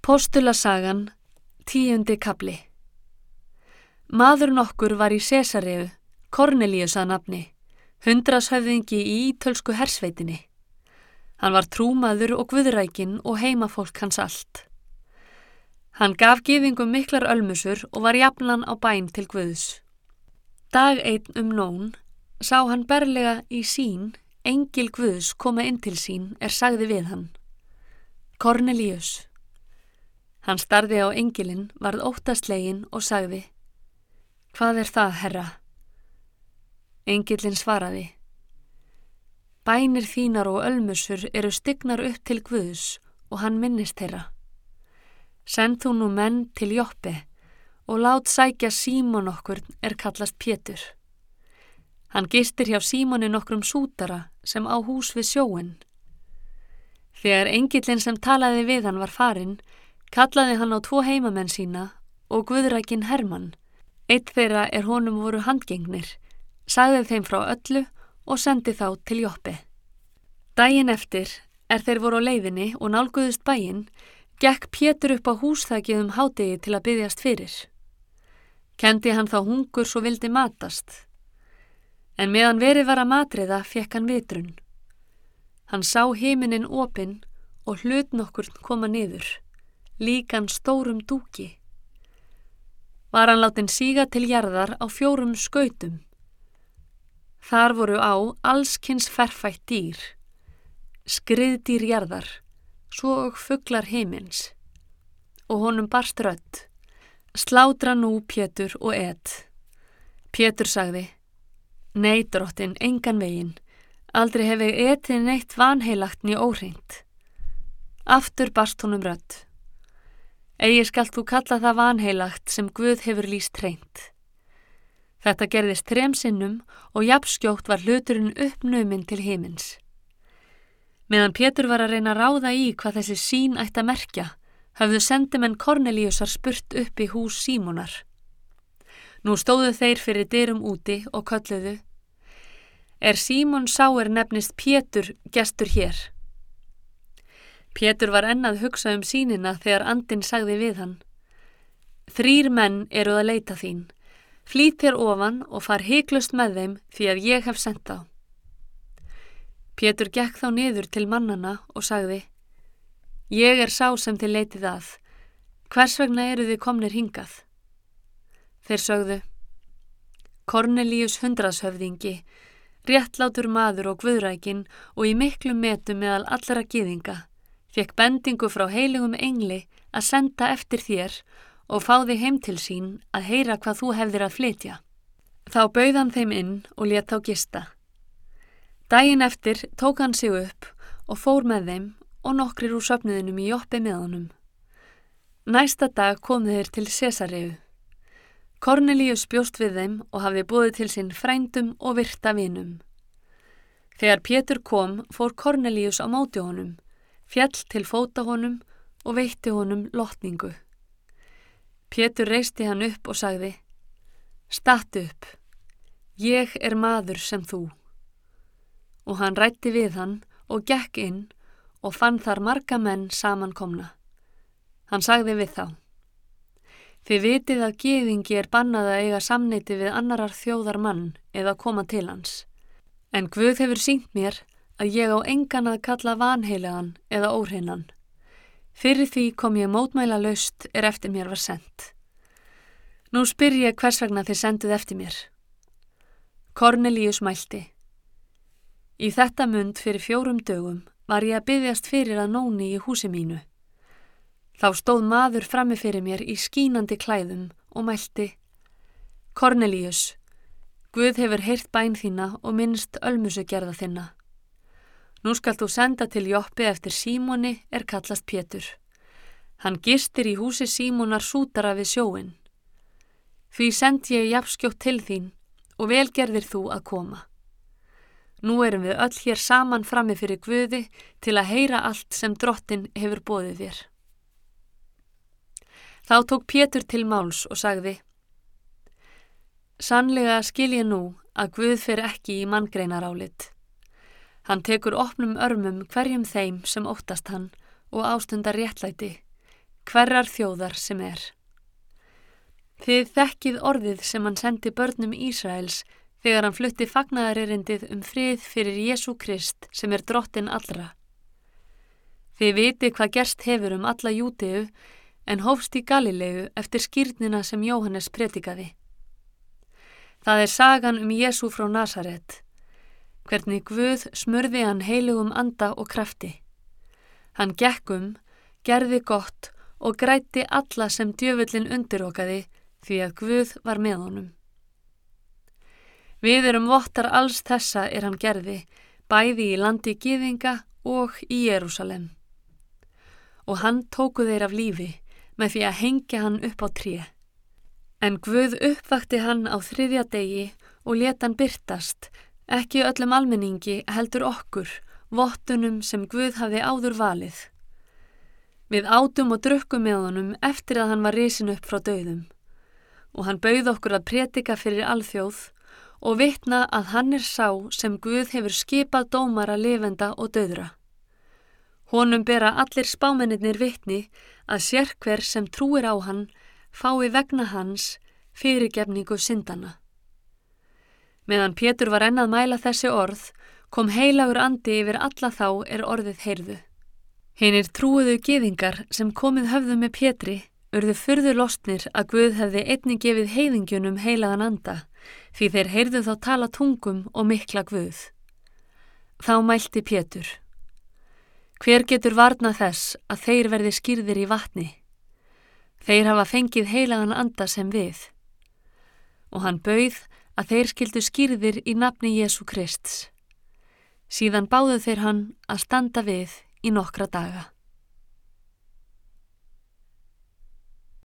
Postulasagan, 10. kafli. Maður nokkur var í Sesareu, Kornelíus að nafni, hundraðshöfðingi í ítölsku hersveitinni. Hann var trúmaður og guðrækinn og heimafólk hans allt. Hann gaf gyðingum miklar ölmusur og var jafnan á bæn til Guðs. Dag einn nón sá hann berlega í sýn, engil Guðs koma inn til sín sagði við hann: Kornelíus. Hann starði á engilinn, varð óttasleginn og sagði: Hvað það, herra? Engillinn svaraði: Bænir þínar og ölmusur eru stignar upp til Guðs og hann minnist þeirra. Send þú nú menn til Joppe og lát sækja Símon okkur kallast Pétur. Hann gistir hjá Símoni nokkrum sútara sem á hús við sjóinn. Þegar engillinn sem talaði við hann var farinn, kallaði hann á 2 heimamenn sína og guðrækinn Hermann. Einn þeirra honum voru handgengnir, sagði þeim frá öllu og sendi þá til Joppe. Daginn eftir, þeir voru á leiðinni og nálguðust bæinn, gekk Pétur upp á húsþakið hádegi til að biðjast fyrir. Kenndi hann þá hungur svo vildi matast. En meðan verið var að matriða fékk hann vitrun. Hann sá himininn opinn og hlut nokkurn koma niður, líkan stórum dúki. Var hann látinn síga til jarðar á 4 skautum. Þar voru á allskyns ferfætt dýr, skriðdýr jarðar, svo og fuglar himins. Og honum barst rödd: Slátra nú Pétur og et. Pétur sagði: Nei, drottin, engan veginn. Aldrei hef ég etið neitt vanheilagt né óhreint. Aftur barst honum rödd: Eigi skalt þú kalla það vanheilagt sem Guð hefur lýst hreint. Þetta gerðist 3 sinnum og jafnskjótt var hluturinn uppnuminn til himins. Meðan Pétur var að reyna að ráða í hvað þessi sýn ætti að merkja, höfðu sendimenn Kornelíusar spurt upp í hús Símonar. Nú stóðu þeir fyrir dyrum úti og kölluðu: Símon sá nefnist Pétur gestur hér. Pétur var enn að hugsa sýnina þegar andinn sagði við hann: 3 menn eru að leita þín. Flýt þér ofan og far hiklaust með þeim því að ég hef sent þá. Pétur gekk þá niður til mannana og sagði: Ég sá sem þið leitið að. Hvers vegna eru þið komnir hingað? Þeir sögðu: Kornelíus hundraðshöfðingi, réttlátur maður og guðrækinn og í miklum metum meðal allra gyðinga, fékk bendingu frá heilugum engli að senda eftir þér og fá þig heim til sín að heyra hvað þú hefðir að flytja. Þá bauð hann þeim inn og lét þá gista. Daginn eftir tók hann sig upp og fór með þeim og nokkrir úr söfnuðinum í Joppe með honum. Næsta dag komu þeir til Sesareu. Kornelíus bjóst við þeim og hafði boðið til sín frændum og virta vinum. Þegar Pétur kom, fór Kornelíus á móti honum, féll til fóta honum og veitti honum lotningu. Pétur reisti hann upp og sagði: Stattu upp, ég maður sem þú. Og hann ræddi við hann og gekk inn og fann þar marga menn samankomna. Hann sagði við þá: Þið vitið að gyðingi bannað að eiga samneyti við annarar þjóðar mann eða koma til hans. En Guð hefur sýnt mér að ég á engan að kalla vanheilagan eða óhreinan. Fyrir því kom ég mótmælalaust eftir mér var sent. Nú spyr ég hvers vegna þið senduð eftir mér. Kornelíus mælti: Í þetta mund fyrir 4 dögum var ég að biðjast fyrir að nóni í húsi mínu. Þá stóð maður frammi fyrir mér í skínandi klæðum og mælti: Kornelíus, Guð hefur heyrt bæn þína og minnst ölmusugerða þinna. Nú skalt þú senda til Joppe eftir Símoni kallast Pétur. Hann gistir í húsi Símonar sútara við sjóinn. Því sendi ég jafnskjótt til þín og vel gerðir þú að koma. Nú erum við öll hér saman frammi fyrir Guði til að heyra allt sem drottin hefur boðið þér. Þá tók Pétur til máls og sagði: Sannlega skil ég nú að Guð fer ekki í manngreinarálit. Hann tekur opnum örmum hverjum þeim sem óttast hann og ástundar réttlæti, hverrar þjóðar sem er. Þið þekkið orðið sem hann sendi börnum Ísraels þegar hann flutti fagnaðarerindið frið fyrir Jesú Krist sem er drottinn allra. Þið vitið hvað gerst hefur alla Júdeu en hófst í Galileu eftir skírnina sem Jóhannes predikaði. Það er sagan Jesú frá Nasaret, hvernig Guð smurði hann heilugum anda og krafti. Hann gekk gerði gott og græddi alla sem djöfullinn undirokaði því að Guð var með honum. Við erum vottar alls þessa hann gerði, bæði í landi gyðinga og í Jerúsalem. Og hann tóku þeir af lífi með því að hengja hann upp á tré. En Guð uppvakti hann á 3. degi og lét hann birtast, ekki öllum almenningi heldur okkur, vottunum sem Guð hafði áður valið. Við átum og drukkum með honum eftir að hann var risinn upp frá dauðum. Og hann bauð okkur að predika fyrir alþjóð og vitna að hann er sá sem Guð hefur skipað dómara lifenda og dauðra. Honum bera allir spámennirnir vitni að sérhver sem trúir á hann fái vegna hans fyrirgefningu syndanna. Meðan Pétur var enn að mæla þessi orð, kom heilagur andi yfir alla þá orðið heyrðu. Hinir trúuðu gyðingar sem komið höfðu með Pétri urðu furðu lostnir að Guð hefði einnig gefið heiðingjunum heilagan anda, því þeir heyrðu þá tala tungum og mikla Guð. Þá mælti Pétur: Hver getur varnað þess að þeir verði skírðir í vatni? Þeir hafa fengið heilagan anda sem við. Og hann bauð að þeir skyldu skírðir í nafni Jesú Krists. Síðan báðu þeir hann að standa við í nokkra daga.